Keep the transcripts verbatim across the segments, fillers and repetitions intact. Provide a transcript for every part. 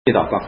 祷告。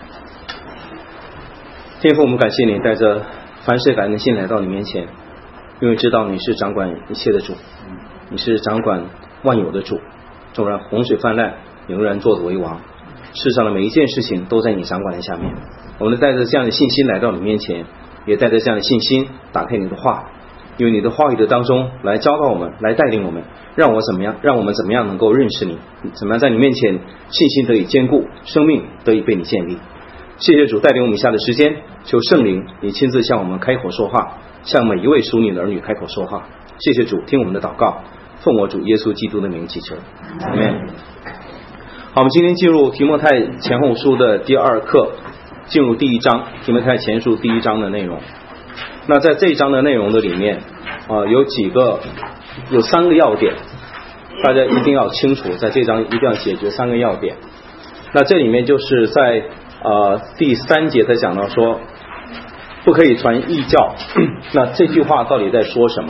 天父，我们感谢你带着凡事感恩的心来到你面前，因为知道你是掌管一切的主，你是掌管万有的主，纵然洪水泛滥，你仍然做主为王，世上的每一件事情都在你掌管的下面。我们带着这样的信心来到你面前，也带着这样的信心打开你的话，因为你的话语的当中来教导我们，来带领我们，让我怎么样让我们怎么样能够认识你，怎么样在你面前信心得以坚固，生命得以被你建立。谢谢主带领我们以下的时间，求圣灵你亲自向我们开口说话，向每一位属你的儿女开口说话。谢谢主，听我们的祷告，奉我主耶稣基督的名祈求，阿们。好，我们今天进入提摩太前后书的第二课，进入第一章，提摩太前书第一章的内容。那在这一章的内容的里面啊、呃，有几个有三个要点，大家一定要清楚，在这章一定要解决三个要点。那这里面就是在呃第三节他讲到说不可以传异教，那这句话到底在说什么？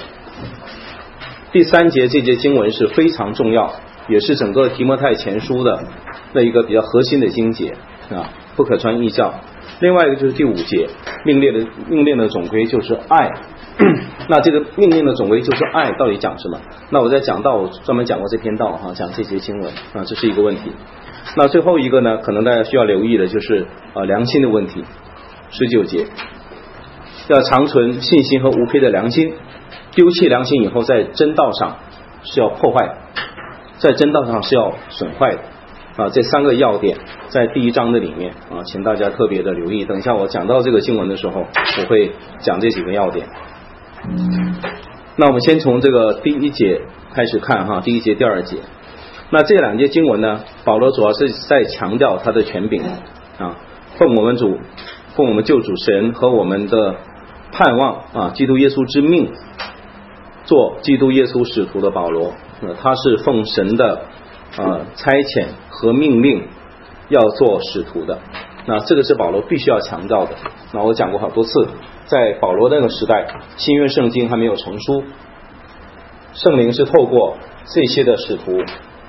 第三节这节经文是非常重要，也是整个提摩太前书的那一个比较核心的经节啊，不可传异教。另外一个就是第五节，命令的命令的总归就是爱。那这个命令的总归就是爱，到底讲什么？那我在讲道我专门讲过这篇道哈，讲这节经文啊，这是一个问题。那最后一个呢，可能大家需要留意的就是呃良心的问题。十九节，要长存信心和无亏的良心，丢弃良心以后，在真道上是要破坏，在真道上是要损坏的。啊，这三个要点在第一章的里面啊，请大家特别的留意。等一下我讲到这个经文的时候，我会讲这几个要点。那我们先从这个第一节开始看哈，第一节、第二节。那这两节经文呢，保罗主要是在强调他的权柄啊，奉我们主、奉我们救主神和我们的盼望啊，基督耶稣之命，做基督耶稣使徒的保罗，呃、他是奉神的呃差遣和命令要做使徒的。那这个是保罗必须要强调的。那我讲过好多次，在保罗那个时代，新约圣经还没有成书，圣灵是透过这些的使徒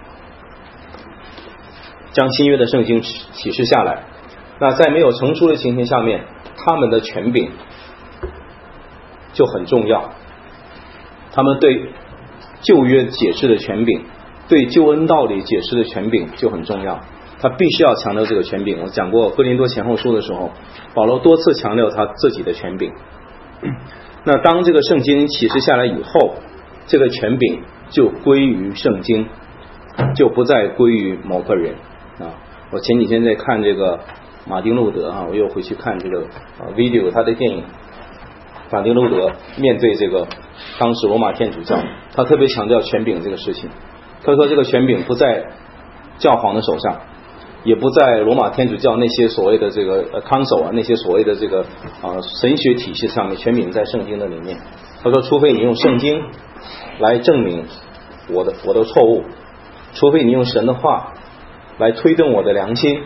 将新约的圣经启示下来。那在没有成书的情形下面，他们的权柄就很重要，他们对旧约解释的权柄，对救恩道理解释的权柄就很重要，他必须要强调这个权柄。我讲过哥林多前后书的时候，保罗多次强调他自己的权柄。那当这个圣经启示下来以后，这个权柄就归于圣经，就不再归于某个人啊。我前几天在看这个马丁路德啊，我又回去看这个 video 他的电影。马丁路德面对这个当时罗马天主教，他特别强调权柄这个事情。他说这个权柄不在教皇的手上，也不在罗马天主教那些所谓的这个康守啊，那些所谓的这个啊神学体系上面，权柄在圣经的里面。他说除非你用圣经来证明我的我的错误，除非你用神的话来推动我的良心，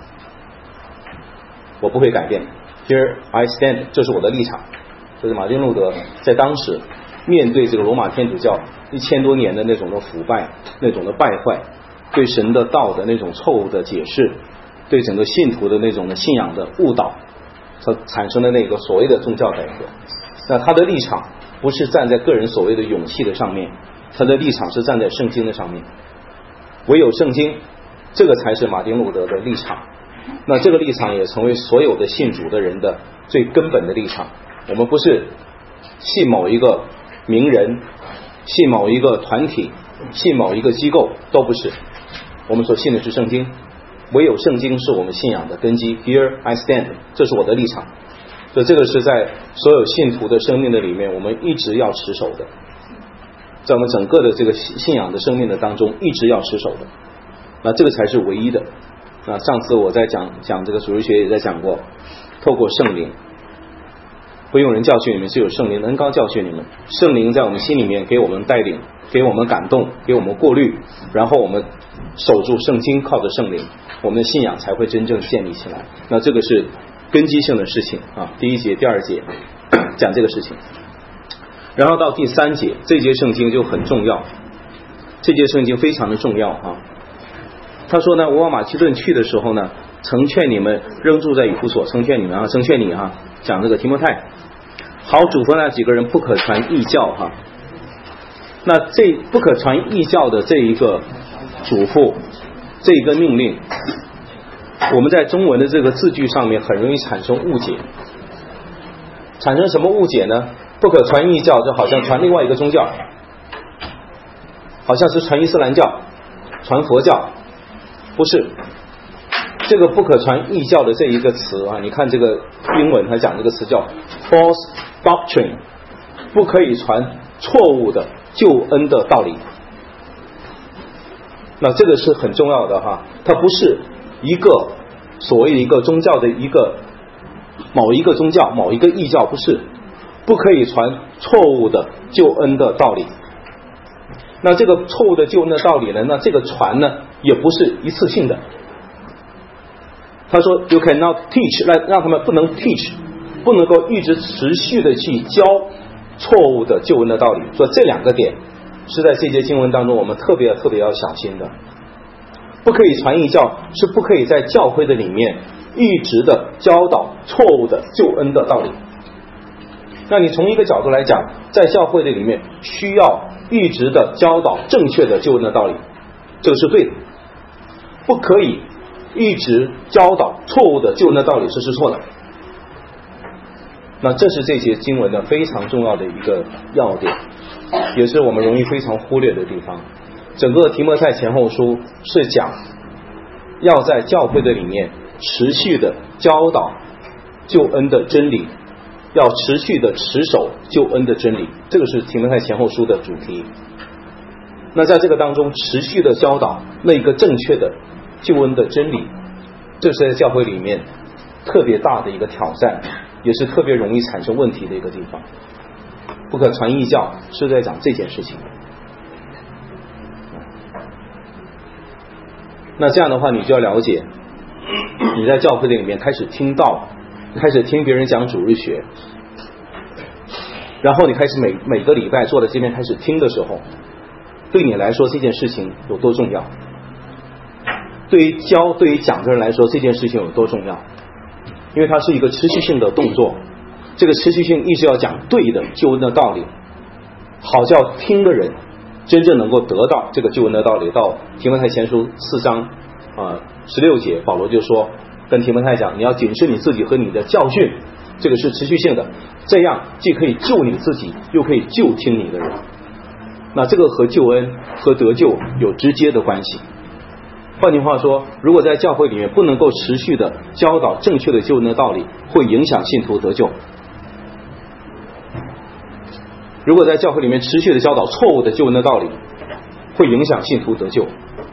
我不会改变。 Here I stand， 这是我的立场。这是马丁路德在当时面对这个罗马天主教一千多年的那种的腐败，那种的败坏，对神的道的那种错误的解释，对整个信徒的那种的信仰的误导，它产生的那个所谓的宗教改革。那他的立场不是站在个人所谓的勇气的上面，他的立场是站在圣经的上面，唯有圣经，这个才是马丁路德的立场。那这个立场也成为所有的信主的人的最根本的立场。我们不是信某一个名人，信某一个团体，信某一个机构，都不是。我们所信的是圣经，唯有圣经是我们信仰的根基。 Here I stand， 这是我的立场。所以这个是在所有信徒的生命的里面，我们一直要持守的，在我们整个的这个信仰的生命的当中一直要持守的。那这个才是唯一的。那上次我在讲讲这个属灵学也在讲过，透过圣灵，不用人教训你们，是有圣灵能高教训你们。圣灵在我们心里面给我们带领，给我们感动，给我们过滤，然后我们守住圣经，靠着圣灵，我们的信仰才会真正建立起来。那这个是根基性的事情啊。第一节、第二节讲这个事情，然后到第三节，这节圣经就很重要，这节圣经非常的重要啊。他说呢，我往马其顿去的时候呢， 成劝你们仍住在以弗所，成劝你们啊，成劝你啊，讲这个提摩太，好嘱咐那几个人不可传异教哈。那这不可传异教的这一个嘱咐，这一个命令，我们在中文的这个字句上面很容易产生误解。产生什么误解呢？不可传异教就好像传另外一个宗教，好像是传伊斯兰教、传佛教，不是。这个不可传异教的这一个词啊，你看这个英文它讲这个词叫 false doctrine， 不可以传错误的救恩的道理。那这个是很重要的哈，它不是一个所谓的一个宗教的一个某一个宗教某一个异教，不是，不可以传错误的救恩的道理。那这个错误的救恩的道理呢，那这个传呢也不是一次性的。他说 you cannot teach， 让让他们不能 teach， 不能够一直持续的去教错误的救恩的道理。所以这两个点是在这节经文当中我们特别特别要小心的。不可以传异教是不可以在教会的里面一直的教导错误的救恩的道理。那你从一个角度来讲，在教会的里面需要一直的教导正确的救恩的道理，这个是对的。不可以一直教导错误的救恩的道理，这是错的。那这是这节经文的非常重要的一个要点，也是我们容易非常忽略的地方。整个提摩太前后书是讲要在教会的里面持续的教导救恩的真理，要持续的持守救恩的真理，这个是提摩太前后书的主题。那在这个当中持续的教导那个正确的救恩的真理，这是在教会里面特别大的一个挑战，也是特别容易产生问题的一个地方。不可传异教是在讲这件事情。那这样的话你就要了解，你在教会里面开始听道，开始听别人讲主日学，然后你开始每每个礼拜坐在这边开始听的时候，对你来说这件事情有多重要，对于教对于讲的人来说这件事情有多重要，因为它是一个持续性的动作，这个持续性一直要讲对的救恩的道理，好叫听的人真正能够得到这个救恩的道理。到提摩太前书四章啊十六节，保罗就说跟提摩太讲，你要谨慎你自己和你的教训，这个是持续性的，这样既可以救你自己，又可以救听你的人。那这个和救恩和得救有直接的关系。换句话说，如果在教会里面不能够持续的教导正确的救恩的道理，会影响信徒得救。如果在教会里面持续的教导错误的救恩的道理，会影响信徒得救。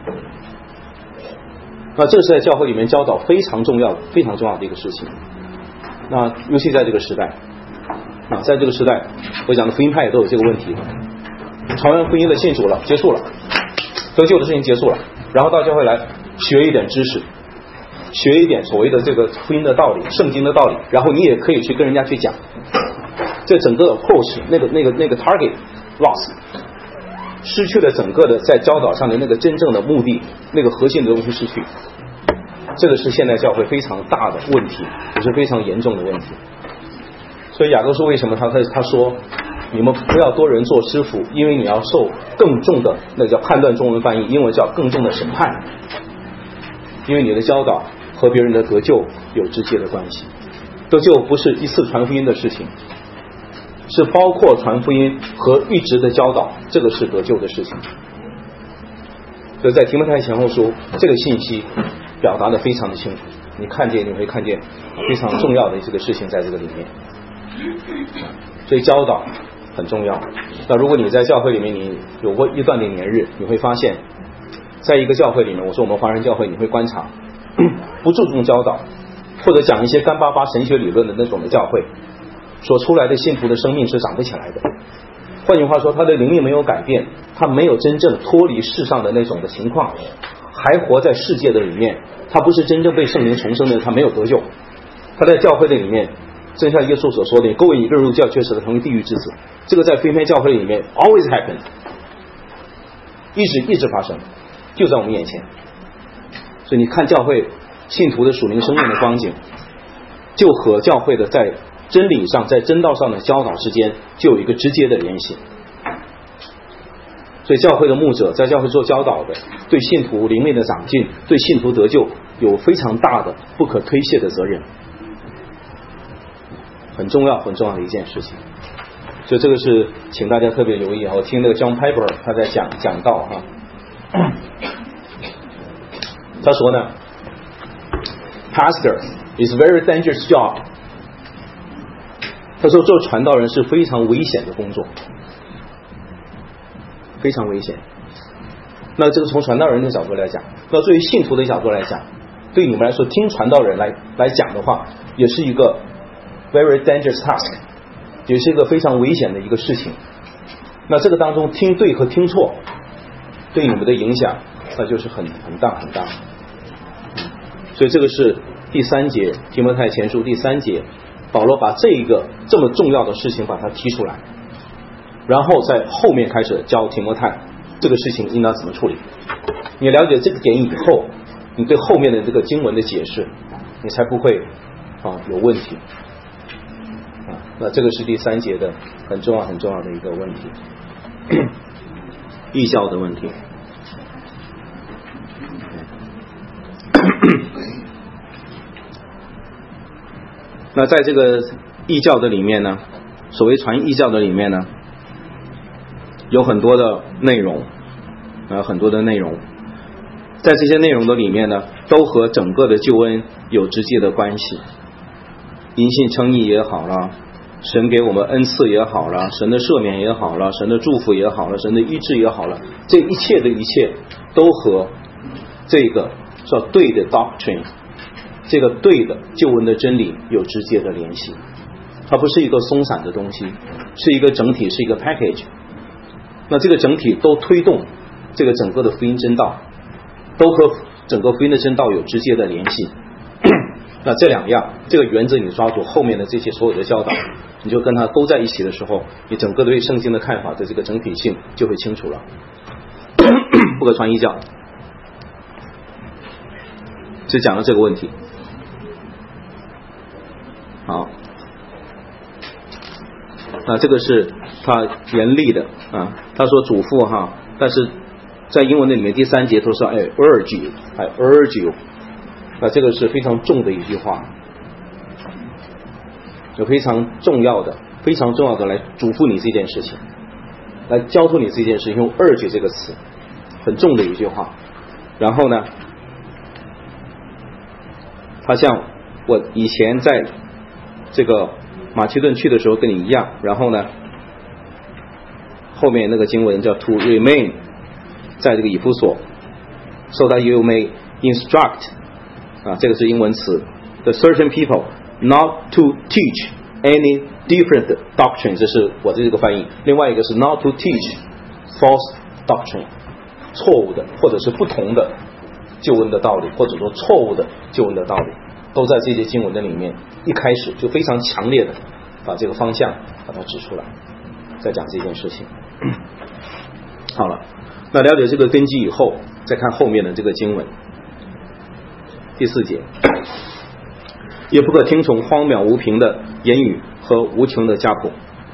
那这是在教会里面教导非常重要非常重要的一个事情。那尤其在这个时代啊，在这个时代我讲的福音派也都有这个问题，传完福音的信主了，结束了，得救的事情结束了，然后到教会来学一点知识，学一点所谓的这个福音的道理，圣经的道理，然后你也可以去跟人家去讲，这整个 approach 那个那个那个 target loss， 失去了整个的在教导上的那个真正的目的，那个核心的东西失去，这个是现代教会非常大的问题，也是非常严重的问题。所以雅各书为什么他他说你们不要多人做师傅，因为你要受更重的，那叫判断，中文翻译英文叫更重的审判，因为你的教导和别人的得救有直接的关系。得救不是一次传福音的事情，是包括传福音和一直的教导，这个是得救的事情。所以在提摩太前后书这个信息表达的非常的清楚，你看见你会看见非常重要的这个事情在这个里面。所以教导很重要。那如果你在教会里面你有过一段的年日，你会发现在一个教会里面，我说我们华人教会，你会观察不注重教导或者讲一些干巴巴神学理论的那种的教会，所出来的信徒的生命是长不起来的。换句话说，他的灵命没有改变，他没有真正脱离世上的那种的情况，还活在世界的里面，他不是真正被圣灵重生的，他没有得救。他在教会的里面，正像耶稣所说的，勾引一个人入教，却使他成为地狱之子。这个在非非教会里面 always happen， 一直一直发生，就在我们眼前。所以你看教会信徒的属灵生命的光景，就和教会的在真理上在真道上的教导之间就有一个直接的联系。所以教会的牧者在教会做教导的，对信徒灵命的长进，对信徒得救有非常大的不可推卸的责任，很重要很重要的一件事情。所以这个是请大家特别留意啊！我听那个 John Piper 他在讲讲道哈，他说呢 ，Pastor is a very dangerous job。他说做传道人是非常危险的工作。非常危险。那这个从传道人的角度来讲，那作为信徒的角度来讲，对你们来说听传道人来来讲的话，也是一个 very dangerous task， 也是一个非常危险的一个事情。那这个当中听对和听错对你们的影响那就是很很大很大。所以这个是第三节提摩太前书第三节，保罗把这一个这么重要的事情把它提出来，然后在后面开始教提摩太这个事情应当怎么处理。你了解这个点以后，你对后面的这个经文的解释你才不会啊有问题啊。那这个是第三节的很重要很重要的一个问题，异教的问题。那在这个异教的里面呢，所谓传异教的里面呢，有很多的内容，呃，很多的内容，在这些内容的里面呢，都和整个的救恩有直接的关系。因信称义也好了，神给我们恩赐也好了，神的赦免也好了，神的祝福也好了，神的医治也好了，这一切的一切都和这个叫对的 doctrine， 这个对的救恩的真理有直接的联系。它不是一个松散的东西，是一个整体，是一个 package。那这个整体都推动这个整个的福音真道，都和整个福音的真道有直接的联系。那这两样，这个原则你抓住，后面的这些所有的教导，你就跟它勾在一起的时候，你整个对圣经的看法的这个整体性就会清楚了。不可传异教，就讲了这个问题。好，那这个是他严厉的啊，他说嘱咐哈，但是在英文的里面第三节都说哎 urge you， 哎 urge you， 那这个是非常重的一句话，有非常重要的非常重要的来嘱咐你这件事情，来交托你这件事情，用 urge 这个词很重的一句话。然后呢，他像我以前在这个马其顿去的时候跟你一样，然后呢后面那个经文叫 to remain， 在这个以弗所 so that you may instruct， 啊，这个是英文词 the certain people not to teach any different doctrine， 这是我这个翻译。另外一个是 not to teach false doctrine， 错误的或者是不同的救恩的道理，或者说错误的救恩的道理，都在这些经文的里面一开始就非常强烈的把这个方向把它指出来，再讲这件事情。好了，那了解这个根基以后，再看后面的这个经文。第四节，也不可听从荒谬无凭的言语和无穷的家谱，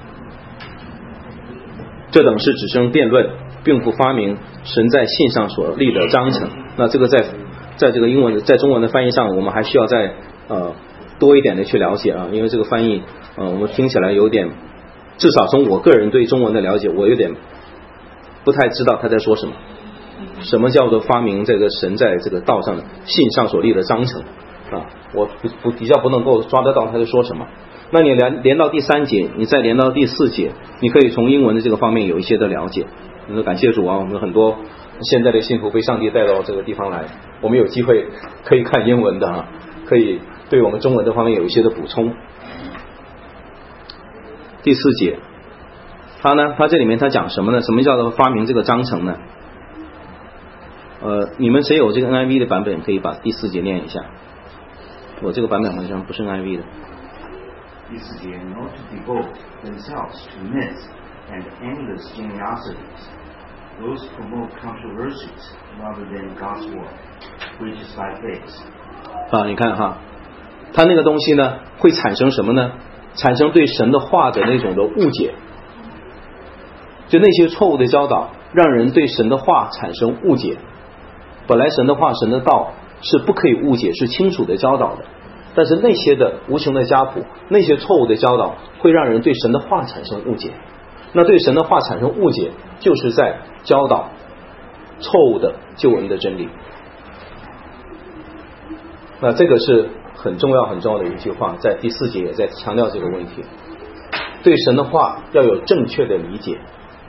这等是只生辩论，并不发明神在信上所立的章程。那这个在在这个英文的在中文的翻译上，我们还需要再呃多一点的去了解啊，因为这个翻译呃我们听起来有点，至少从我个人对中文的了解，我有点不太知道他在说什么。什么叫做发明这个神在这个道上的信上所立的章程啊？我不不比较不能够抓得到他在说什么。那你连连到第三节，你再连到第四节，你可以从英文的这个方面有一些的了解。你说感谢主啊，我们很多现在的信徒被上帝带到这个地方来，我们有机会可以看英文的啊，可以对我们中文这方面有一些的补充。第四节，他呢，他这里面他讲什么呢？什么叫做发明这个章程呢？呃，你们谁有这个 N I V 的版本，可以把第四节念一下。我这个版本好像不是 N I V 的。 第四节 ，not to devote themselves to myths and endless genealogies, those promote controversies rather than God's word, which is by faith. 啊，你看哈，他那个东西呢会产生什么呢？产生对神的话的那种的误解，就那些错误的教导让人对神的话产生误解。本来神的话神的道是不可以误解，是清楚的教导的，但是那些的无穷的家谱，那些错误的教导会让人对神的话产生误解。那对神的话产生误解，就是在教导错误的救恩的真理。那这个是很重要很重要的一句话，在第四节也在强调这个问题，对神的话要有正确的理解。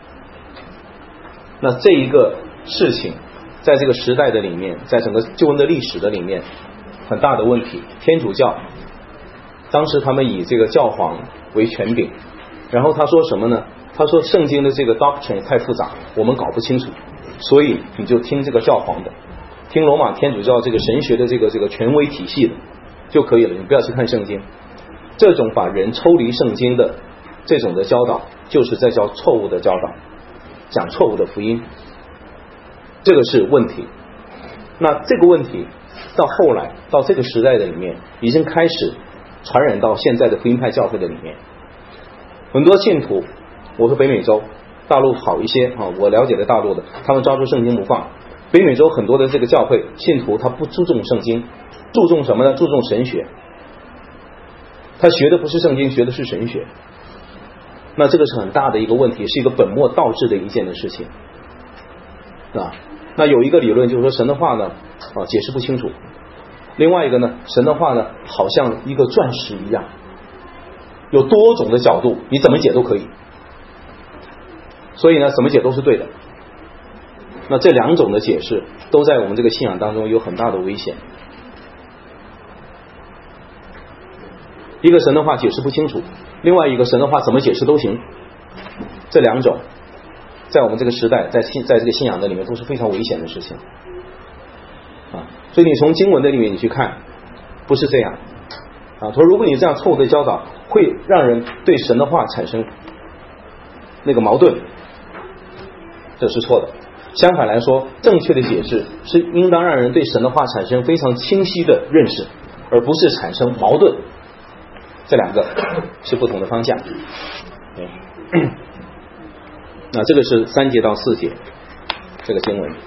那这一个事情在这个时代的里面，在整个救恩的历史的里面，很大的问题。天主教当时他们以这个教皇为权柄，然后他说什么呢？他说圣经的这个 doctrine 太复杂，我们搞不清楚，所以你就听这个教皇的，听罗马天主教这个神学的这个这个权威体系的就可以了，你不要去看圣经。这种把人抽离圣经的这种的教导，就是在教错误的教导，讲错误的福音，这个是问题。那这个问题到后来到这个时代的里面，已经开始传染到现在的福音派教会的里面。很多信徒，我说北美洲大陆好一些啊，我了解的大陆的，他们抓住圣经不放。北美洲很多的这个教会信徒他不注重圣经，注重什么呢？注重神学，他学的不是圣经，学的是神学。那这个是很大的一个问题，是一个本末倒置的一件的事情啊。那有一个理论就是说神的话呢啊解释不清楚，另外一个呢，神的话呢好像一个钻石一样，有多种的角度，你怎么解都可以，所以呢怎么解都是对的。那这两种的解释都在我们这个信仰当中有很大的危险。一个神的话解释不清楚，另外一个神的话怎么解释都行，这两种在我们这个时代，在信在这个信仰的里面都是非常危险的事情啊。所以你从经文的里面你去看，不是这样啊。说如果你这样错误的教导，会让人对神的话产生那个矛盾，这是错的。相反来说，正确的解释是应当让人对神的话产生非常清晰的认识，而不是产生矛盾。这两个是不同的方向。那这个是三节到四节这个经文，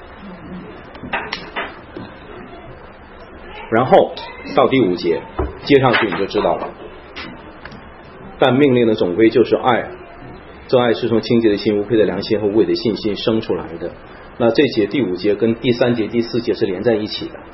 然后到第五节接上去你就知道了。但命令的总归就是爱，这爱是从清洁的心、无愧的良心和无伪的信心生出来的。那这节第五节跟第三节第四节是连在一起的。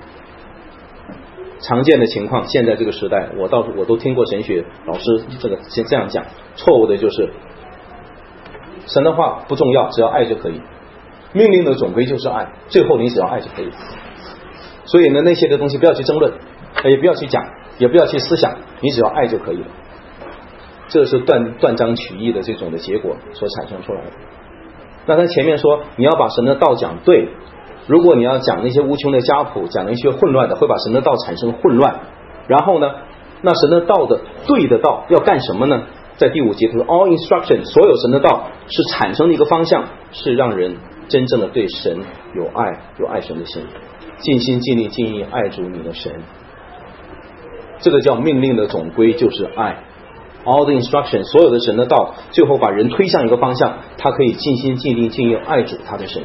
常见的情况，现在这个时代，我倒我都听过神学老师这个先这样讲，错误的就是神的话不重要，只要爱就可以。命令的总归就是爱，最后你只要爱就可以。所以呢，那些的东西不要去争论，也不要去讲，也不要去思想，你只要爱就可以了。这是断断章取义的这种的结果所产生出来的。那他前面说你要把神的道讲对，如果你要讲那些无穷的家谱，讲那些混乱的，会把神的道产生混乱。然后呢，那神的道的对的道要干什么呢？在第五节他说 all instruction， 所有神的道是产生的一个方向，是让人真正的对神有爱，有爱神的心，尽心尽力尽意爱主你的神。这个叫命令的总归就是爱。all the instruction， 所有的神的道最后把人推向一个方向，他可以尽心尽力尽意爱主他的神，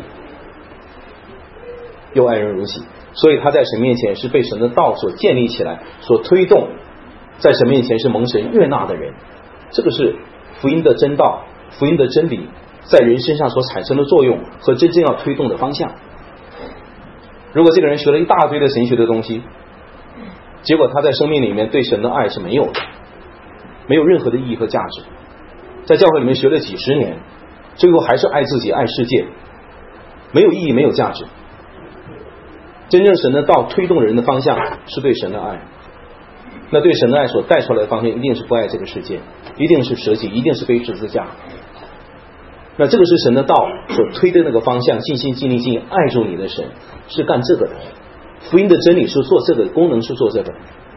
又爱人如己。所以他在神面前是被神的道所建立起来，所推动，在神面前是蒙神悦纳的人。这个是福音的真道，福音的真理在人身上所产生的作用和真正要推动的方向。如果这个人学了一大堆的神学的东西，结果他在生命里面对神的爱是没有的，没有任何的意义和价值，在教会里面学了几十年，最后还是爱自己爱世界，没有意义没有价值。真正神的道推动人的方向是对神的爱，那对神的爱所带出来的方向一定是不爱这个世界，一定是舍己，一定是背十字架。那这个是神的道所推的那个方向，尽心尽力尽意爱主你的神，是干这个的。福音的真理是做这个，功能是做这个。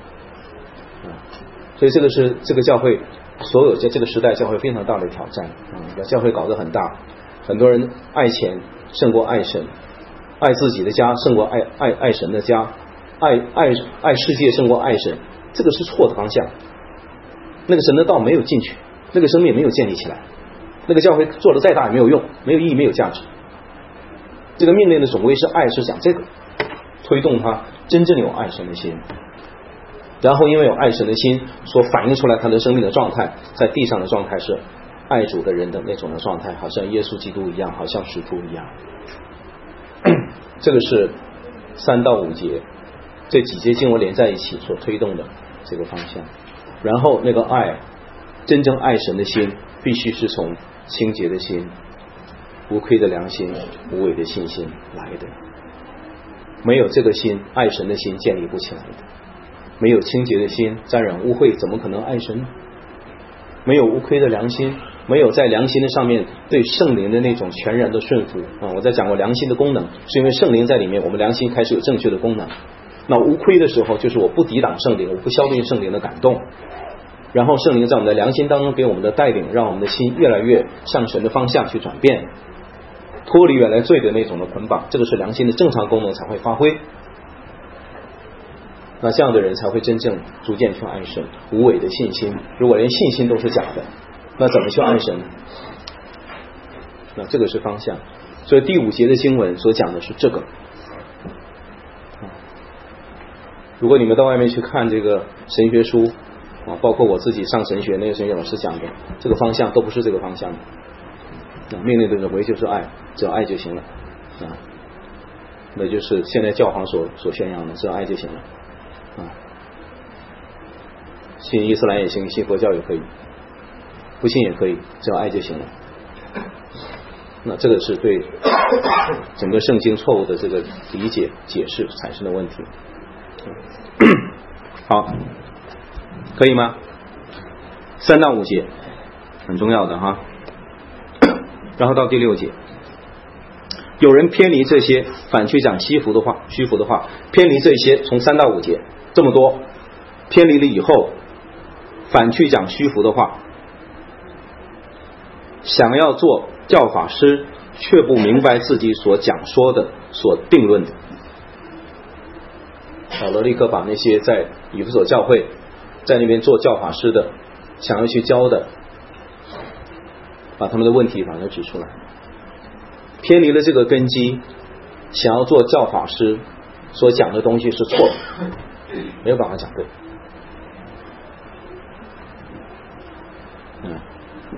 所以这个是这个教会所有在这个时代教会非常大的挑战啊！把教会搞得很大，很多人爱钱胜过爱神，爱自己的家胜过爱爱爱神的家， 爱爱爱世界胜过爱神，这个是错的方向。那个神的道没有进去，那个生命没有建立起来，那个教会做的再大也没有用，没有意义，没有价值。这个命令的总归是爱，是讲这个推动他真正有爱神的心，然后因为有爱神的心所反映出来他的生命的状态，在地上的状态是爱主的人的那种的状态，好像耶稣基督一样，好像使徒一样。这个是三到五节这几节经文连在一起所推动的这个方向。然后那个爱，真正爱神的心必须是从清洁的心、无亏的良心、无伪的信心来的。没有这个心，爱神的心建立不起来的。没有清洁的心，沾染污秽，怎么可能爱神呢？没有无亏的良心，没有在良心的上面对圣灵的那种全然的顺服啊！我在讲过良心的功能，是因为圣灵在里面，我们良心开始有正确的功能。那无亏的时候，就是我不抵挡圣灵，我不消灭圣灵的感动，然后圣灵在我们的良心当中给我们的带领，让我们的心越来越向神的方向去转变，脱离原来罪的那种的捆绑，这个是良心的正常功能才会发挥。那这样的人才会真正逐渐去爱神。无伪的信心，如果连信心都是假的，那怎么去爱神呢？那这个是方向。所以第五节的经文所讲的是这个。如果你们到外面去看这个神学书啊，包括我自己上神学那个神学老师讲的，这个方向都不是这个方向的。那命令的总归就是爱，只要爱就行了啊。那就是现在教皇所所宣扬的，只要爱就行了啊。信伊斯兰也行，信佛教也可以，不信也可以，只要爱就行了。那这个是对整个圣经错误的这个理解解释产生的问题。好，可以吗？三到五节很重要的哈。然后到第六节，有人偏离这些，反去讲虚浮的话，虚浮的话，偏离这些，从三到五节这么多，偏离了以后，反去讲虚浮的话，想要做教法师，却不明白自己所讲说的、所定论的。保罗立刻把那些在以弗所教会在那边做教法师的，想要去教的，把他们的问题把它指出来。偏离了这个根基，想要做教法师所讲的东西是错的，没有办法讲对。嗯，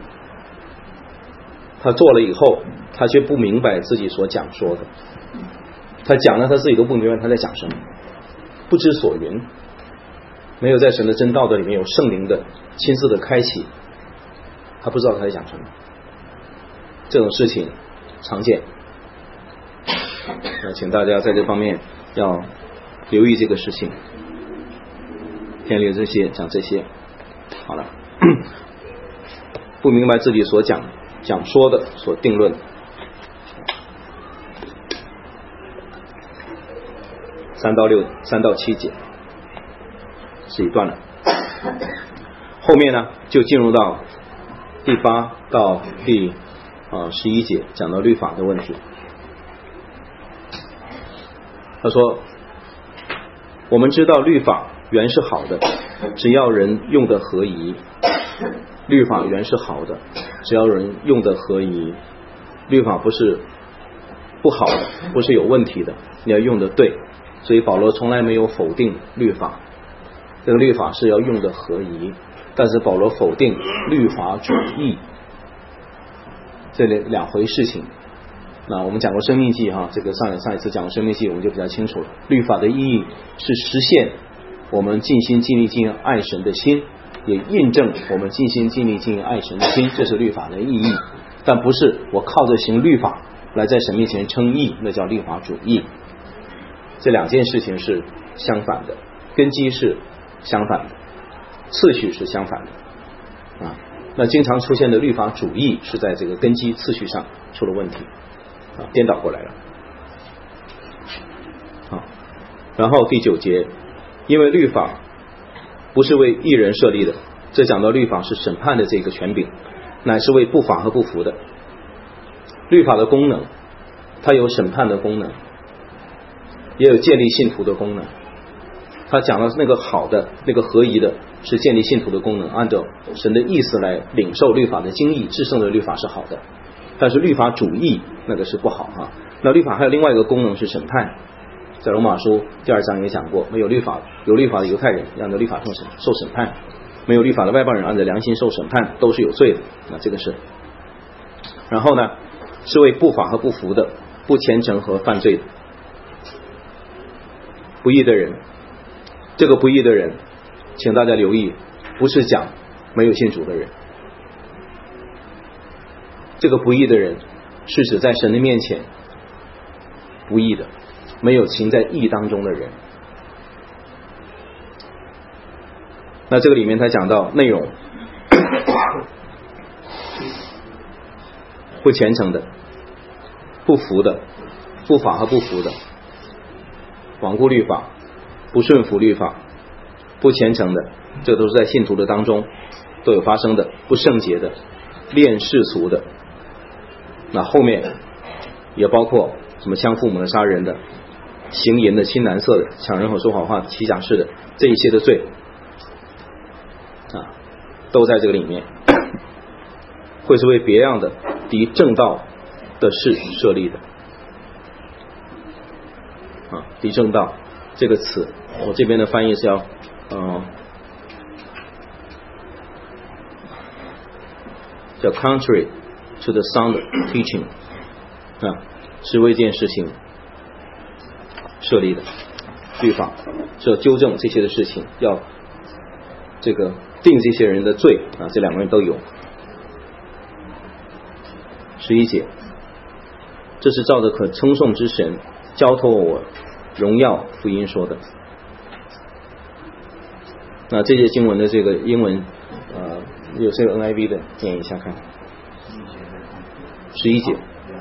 他做了以后，他却不明白自己所讲说的，他讲了他自己都不明白他在讲什么，不知所云，没有在神的真道的里面有圣灵的亲自的开启，他不知道他在讲什么。这种事情常见，那请大家在这方面要留意这个事情，偏离这些讲这些。好了，不明白自己所讲讲说的所定论。三到六三到七节是一段了，后面呢就进入到第八到第啊十一节，讲到律法的问题。他说，我们知道律法原是好的，只要人用得合宜。律法原是好的，只要人用得合宜。律法不是不好的，不是有问题的，你要用得对。所以保罗从来没有否定律法，这个律法是要用得合宜，但是保罗否定律法主义，这两回事情。那我们讲过生命记哈，这个上上一次讲过生命记，我们就比较清楚了。律法的意义是实现我们尽心尽力尽爱神的心，也印证我们尽心尽力尽爱神的心，这是律法的意义。但不是我靠着行律法来在神面前称义，那叫律法主义。这两件事情是相反的，根基是相反的，次序是相反的啊。那经常出现的律法主义是在这个根基次序上出了问题啊，颠倒过来了。好，然后第九节，因为律法不是为义人设立的，这讲到律法是审判的这个权柄，乃是为不法和不服的。律法的功能，它有审判的功能，也有建立信徒的功能。 他讲到那个好的那个合宜的是建立信徒的功能，按照神的意思来领受律法的精义，至圣的律法是好的。但是律法主义那个是不好哈。那律法还有另外一个功能是审判，在罗马书第二章也讲过，没有律法有律法的犹太人按照律法受审受审判，没有律法的外邦人按照良心受审判，都是有罪的。那这个是，然后呢是为不法和不服的，不虔诚和犯罪的，不义的人。这个不义的人请大家留意，不是讲没有信主的人，这个不义的人是指在神的面前不义的，没有行在义当中的人。那这个里面他讲到内容，不虔诚的，不服的，不法和不服的，罔顾律法，不顺服律法，不虔诚的，这都是在信徒的当中都有发生的。不圣洁的，恋世俗的，那后面也包括什么枪父母的、杀人的、行淫的、亲男色的、抢人口说谎话、欺假式的，这一切的罪啊，都在这个里面，会是为别样的敌正道的事设立的啊。敌正道这个词，我这边的翻译是要呃叫 contrary to the sound teaching 啊，是为这件事情设立的律法，是要纠正这些的事情，要这个定这些人的罪啊，这两个人都有。十一节，这是照着可称颂之神交托我荣耀福音说的。那这些经文的这个英文呃有这个 N I V 的念一下看。十一节。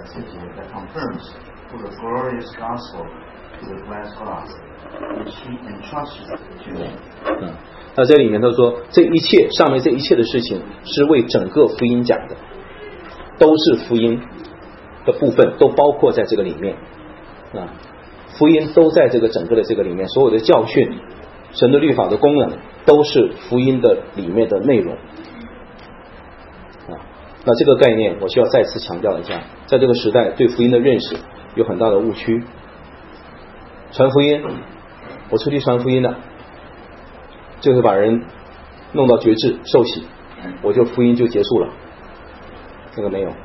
嗯，那这里面他说这一切上面这一切的事情是为整个福音讲的，都是福音的部分，都包括在这个里面啊，福音都在这个整个的这个里面，所有的教训、神的律法的功能都是福音的里面的内容啊。那这个概念我需要再次强调一下，在这个时代对福音的认识有很大的误区。传福音，我出去传福音的，就是把人弄到绝志受洗，我就福音就结束了，这个没有。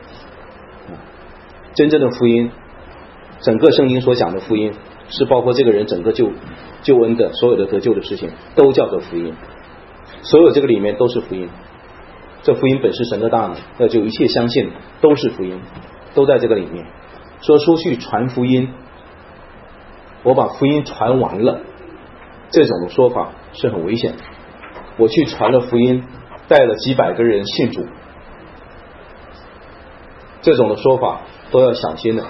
真正的福音，整个圣经所讲的福音，是包括这个人整个救救恩的所有的得救的事情，都叫做福音。所有这个里面都是福音，这福音本是神的大能，要就一切相信都是福音，都在这个里面。说出去传福音，我把福音传完了，这种的说法是很危险的。我去传了福音，带了几百个人信主，这种的说法都要小心的啊！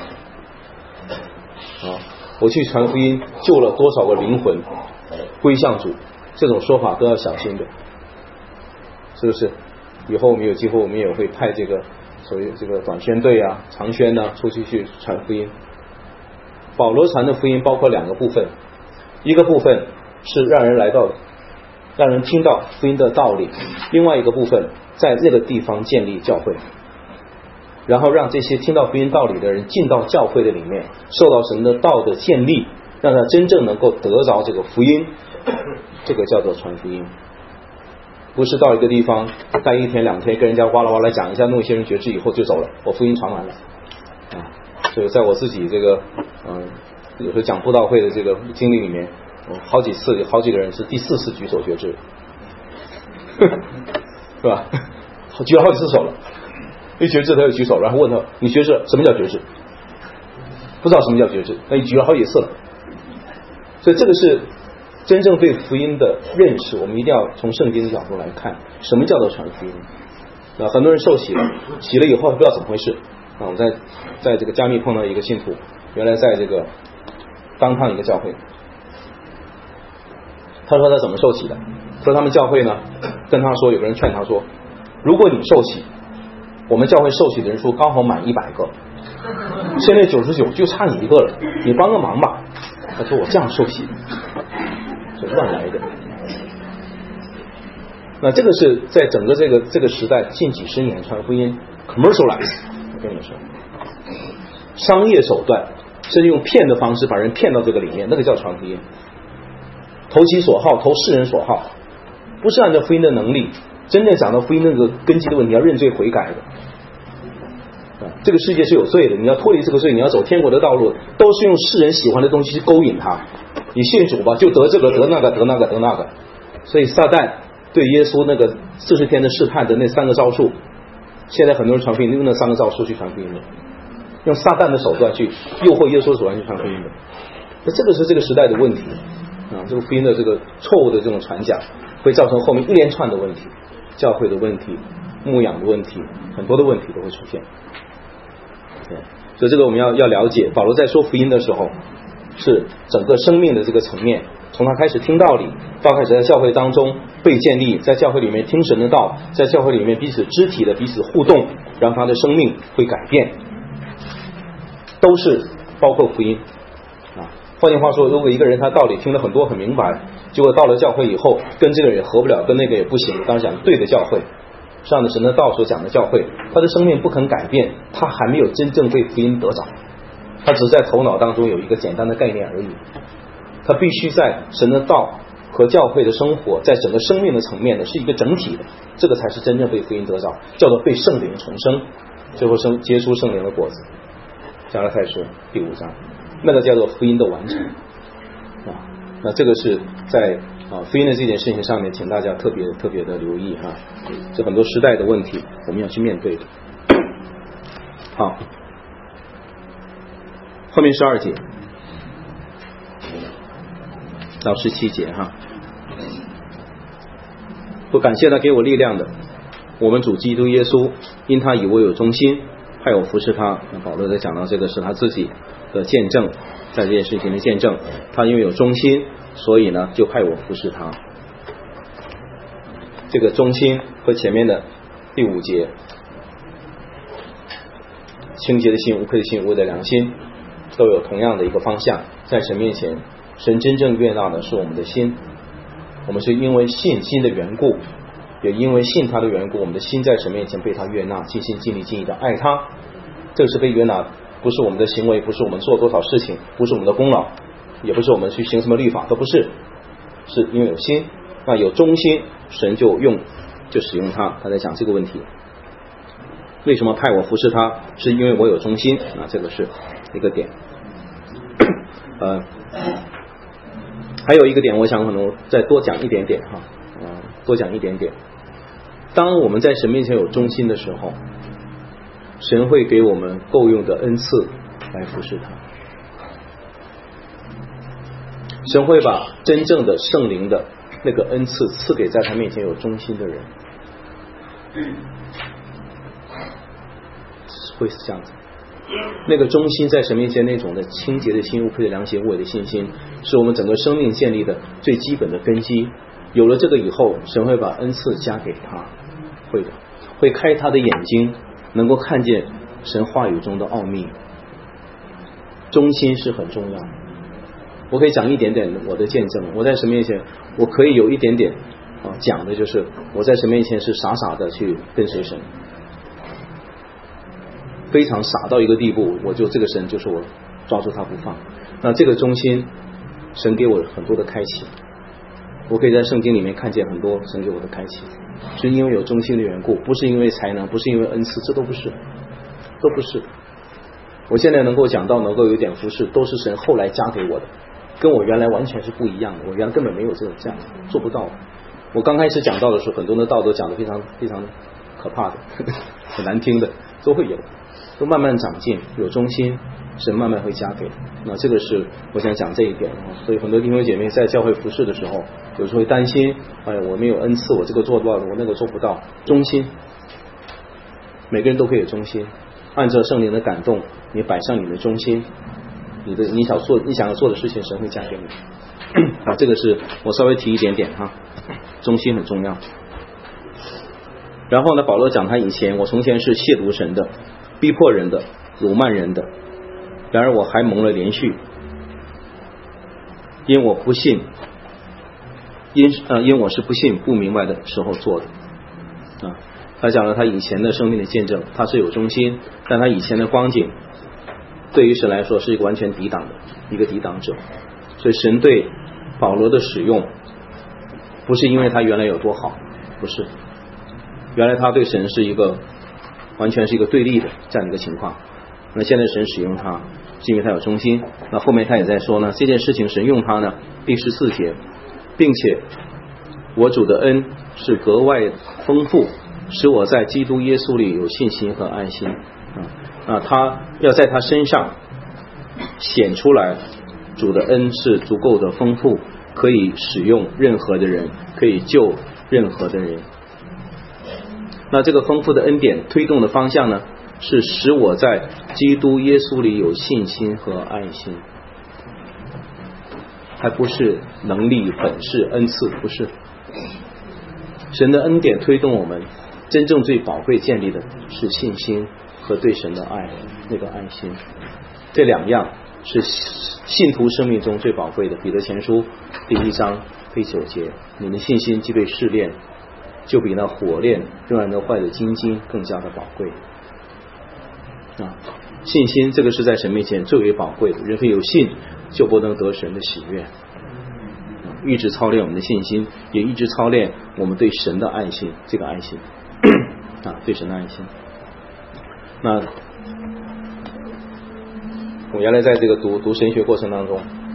我去传福音，救了多少个灵魂归向主，这种说法都要小心的，是不是？以后我们有机会，我们也会派这个所谓这个短宣队啊、长宣啊出去去传福音。保罗传的福音包括两个部分，一个部分是让人来到，让人听到福音的道理；另外一个部分在那个地方建立教会，然后让这些听到福音道理的人进到教会的里面，受到神的道的建立，让他真正能够得着这个福音，这个叫做传福音。不是到一个地方待一天两天，跟人家哇啦哇啦讲一下，弄一些人觉知以后就走了，我福音传完了啊！所以在我自己这个嗯，有时候讲布道会的这个经历里面，我好几次有好几个人是第四次举手觉知，是吧？举了好几次手了，一觉知他就举手，然后问他你觉知什么叫觉知？不知道什么叫觉知，那你举了好几次了。所以这个是真正对福音的认识，我们一定要从圣经的角度来看，什么叫做传福音啊？很多人受洗了，洗了以后还不知道怎么回事啊！我在在这个加密碰到一个信徒，原来在这个当趟一个教会，他说他怎么受洗的？说他们教会呢跟他说，有个人劝他说，如果你受洗，我们教会受洗的人数刚好满一百个，现在九十九就差你一个了，你帮个忙吧。他说我这样受洗， 乱来的。那这个是在整个这个这个时代近几十年传福音 commercialize， 我跟你说，商业手段，甚至用骗的方式把人骗到这个里面，那个叫传福音。投其所好，投世人所好，不是按照福音的能力，真正讲到福音那个根基的问题，要认罪悔改的。这个世界是有罪的，你要脱离这个罪，你要走天国的道路，都是用世人喜欢的东西去勾引他。你信主吧，就得这个得那个得那个得那个。所以撒旦对耶稣那个四十天的试探的那三个招数，现在很多人传福音用那三个招数去传福音的，用撒旦的手段去诱惑耶稣的手段去传福音的。那这个是这个时代的问题啊，这个福音的这个错误的这种传讲，会造成后面一连串的问题，教会的问题、牧养的问题，很多的问题都会出现。对，所以这个我们要要了解，保罗在说福音的时候，是整个生命的这个层面，从他开始听道理，到开始在教会当中被建立，在教会里面听神的道，在教会里面彼此肢体的彼此互动，让他的生命会改变，都是包括福音啊。换句话说，如果一个人他道理听了很多很明白，结果到了教会以后跟这个人也合不了，跟那个也不行，当然讲对的教会上的神的道所讲的教会，他的生命不肯改变，他还没有真正被福音得着，他只是在头脑当中有一个简单的概念而已。他必须在神的道和教会的生活，在整个生命的层面的是一个整体的，这个才是真正被福音得着，叫做被圣灵重生，最后生结出圣灵的果子。加拉太书第五章，那个叫做福音的完成啊。那这个是在啊福音的这件事情上面，请大家特别特别的留意哈、啊，这很多时代的问题我们要去面对的。好，后面十二节到十七节哈，不感谢他给我力量的，我们主基督耶稣，因他以我有忠心，派我服侍他。保罗在讲到这个是他自己的见证，在这件事情的见证，他因为有忠心，所以呢就派我服侍他。这个忠心和前面的第五节清洁的心、无愧的心、无畏的良心都有同样的一个方向，在神面前，神真正悦纳的是我们的心，我们是因为信心的缘故，也因为信他的缘故，我们的心在神面前被他悦纳，尽心尽力尽意的爱他。这个是被悦纳，不是我们的行为，不是我们做多少事情，不是我们的功劳，也不是我们去行什么律法，都不是，是因为有心。那有忠心，神就用就使用他。他在讲这个问题，为什么派我服侍他，是因为我有忠心啊，这个是一个点。呃，还有一个点，我想可能再多讲一点点哈，呃，多讲一点点。当我们在神面前有忠心的时候，神会给我们够用的恩赐来服侍他。神会把真正的圣灵的那个恩赐赐给在他面前有忠心的人，会是这样子。那个忠心在神面前那种的清洁的心、无愧的良心、无伪的信心，是我们整个生命建立的最基本的根基。有了这个以后，神会把恩赐加给他，会的，会开他的眼睛，能够看见神话语中的奥秘。忠心是很重要的。我可以讲一点点我的见证，我在神面前，我可以有一点点啊讲的就是我在神面前是傻傻的去跟随神，非常傻到一个地步，我就这个神就是我抓住他不放。那这个忠心，神给我很多的开启，我可以在圣经里面看见很多神给我的开启，是因为有忠心的缘故，不是因为才能，不是因为恩赐，这都不是，都不是。我现在能够讲到能够有点服侍，都是神后来加给我的，跟我原来完全是不一样的，我原来根本没有这个这样做不到。我刚开始讲道的时候，很多的道都讲得非常非常可怕的很难听的都会有，都慢慢长进，有忠心神慢慢会加给。那这个是我想讲这一点。所以很多弟兄姐妹在教会服侍的时候，有时候会担心，哎呀我没有恩赐，我这个做不到，我那个做不到。忠心，每个人都可以有忠心，按照圣灵的感动，你摆上你的忠心，你的你想做你想要做的事情，神会加给你。啊，这个是我稍微提一点点哈，忠心很重要。然后呢，保罗讲他以前，我从前是亵渎神的，逼迫人的，辱骂人的，然而我还蒙了连续，因我不信因呃因我是不信不明白的时候做的啊。他讲了他以前的生命的见证，他是有忠心，但他以前的光景对于神来说是一个完全抵挡的一个抵挡者。所以神对保罗的使用不是因为他原来有多好，不是，原来他对神是一个完全是一个对立的这样一个情况。那现在神使用他是因为他有忠心。那后面他也在说呢，这件事情神用他呢，第十四节，并且我主的恩是格外丰富，使我在基督耶稣里有信心和爱心啊啊，他要在他身上显出来，主的恩是足够的丰富，可以使用任何的人，可以救任何的人。那这个丰富的恩典推动的方向呢，是使我在基督耶稣里有信心和爱心，还不是能力、本事、恩赐，不是。神的恩典推动我们真正最宝贵建立的是信心和对神的爱，那个爱心，这两样是信徒生命中最宝贵的。彼得前书第一章第九节，你们信心既被试炼，就比那火炼仍然能坏的金金更加的宝贵啊！信心这个是在神面前最为宝贵的，人非有信就不能得神的喜悦。一直操练我们的信心，也一直操练我们对神的爱心，这个爱心啊，对神的爱心。那我原来在这个读读神学过程当中，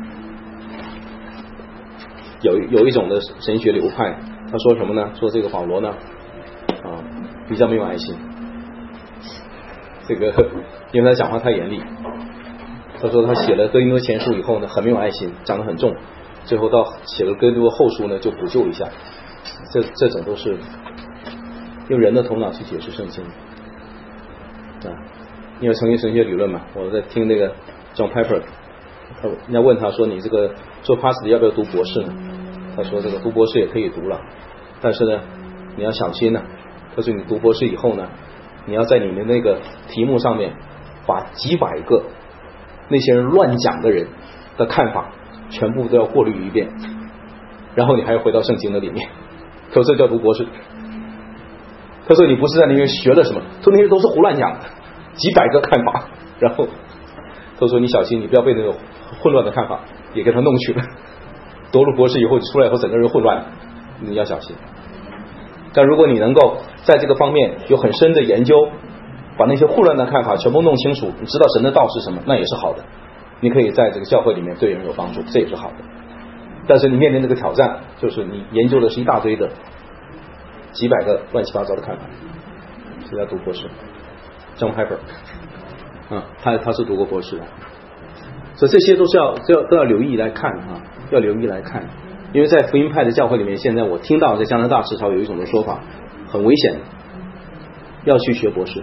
有有一种的神学流派，他说什么呢？说这个保罗呢，啊，比较没有爱心。这个因为他讲话太严厉，他说他写了哥林多前书以后呢，很没有爱心，讲得很重。最后到写了哥林多后书呢，就补救一下。这这种都是用人的头脑去解释圣经啊。因为曾经神学理论嘛，我在听那个 John Piper， 他人家问他说，你这个做 pastor 要不要读博士呢？他说这个读博士也可以读了，但是呢你要小心呢、啊。他说你读博士以后呢，你要在你的那个题目上面把几百个那些人乱讲的人的看法全部都要过滤一遍，然后你还要回到圣经的里面。他说这叫读博士。他说你不是在那边学了什么，他说那些都是胡乱讲的，几百个看法，然后他说你小心，你不要被那个混乱的看法也给他弄去了。读了博士以后出来以后整个人混乱，你要小心。但如果你能够在这个方面有很深的研究，把那些混乱的看法全部弄清楚，你知道神的道是什么，那也是好的。你可以在这个教会里面对人有帮助，这也是好的。但是你面临这个挑战，就是你研究的是一大堆的几百个乱七八糟的看法。谁在读博士 John Piper 啊，他他是读过博士的。所以这些都是要都要都要留意来看啊，要留意来看。因为在福音派的教会里面，现在我听到在加拿大至少有一种的说法，很危险的，要去学博士。